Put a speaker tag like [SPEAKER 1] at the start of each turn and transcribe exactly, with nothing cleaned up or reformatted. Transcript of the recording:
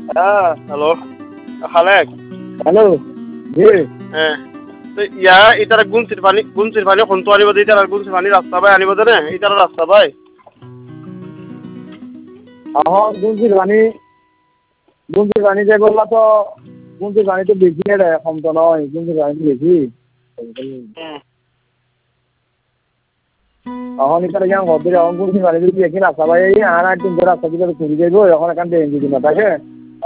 [SPEAKER 1] হ্যাঁ hello Khalek
[SPEAKER 2] hello G
[SPEAKER 1] হ্যাঁ তো ইয়া ইতারা গুনসির পানি গুনসির পানি কোন তো আনিব ইতারা গুনসির পানি রাস্তা ভাই আনিব দেনে ইতারা রাস্তা ভাই
[SPEAKER 2] এখন গুনসির পানি গুনসির পানি যে বললা তো গুনসির পানি তো বেশি রে কম তো নয় গুনসির পানি তো বেশি এখন ইতারা কেমন করতে এখন গুনসির পানি যদি একই রাস্তা ভাই আর একদিন করে রাস্তা দিকে ঘুরে যাইব এখন এখান থেকে যদি না থাকে